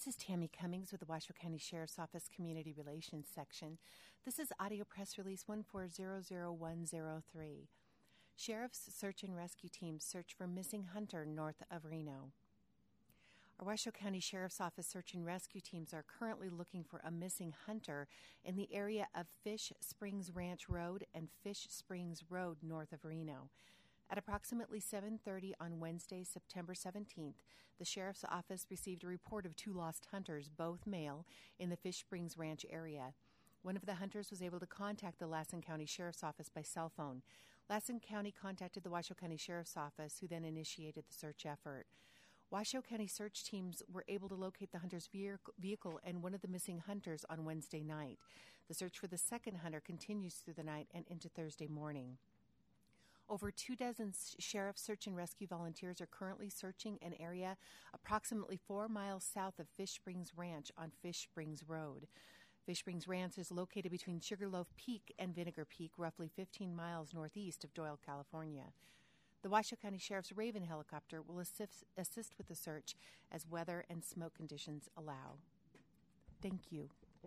This is Tammy Cummings with the Washoe County Sheriff's Office Community Relations Section. This is Audio Press Release 1400103. Sheriff's Search and Rescue Teams search for missing hunter north of Reno. Our Washoe County Sheriff's Office Search and Rescue Teams are currently looking for a missing hunter in the area of Fish Springs Ranch Road and Fish Springs Road north of Reno. At approximately 7:30 on Wednesday, September 17th, the Sheriff's Office received a report of two lost hunters, both male, in the Fish Springs Ranch area. One of the hunters was able to contact the Lassen County Sheriff's Office by cell phone. Lassen County contacted the Washoe County Sheriff's Office, who then initiated the search effort. Washoe County search teams were able to locate the hunter's vehicle and one of the missing hunters on Wednesday night. The search for the second hunter continues through the night and into Thursday morning. Over 24 sheriff's search and rescue volunteers are currently searching an area approximately 4 miles south of Fish Springs Ranch on Fish Springs Road. Fish Springs Ranch is located between Sugarloaf Peak and Vinegar Peak, roughly 15 miles northeast of Doyle, California. The Washoe County Sheriff's Raven helicopter will assist with the search as weather and smoke conditions allow. Thank you.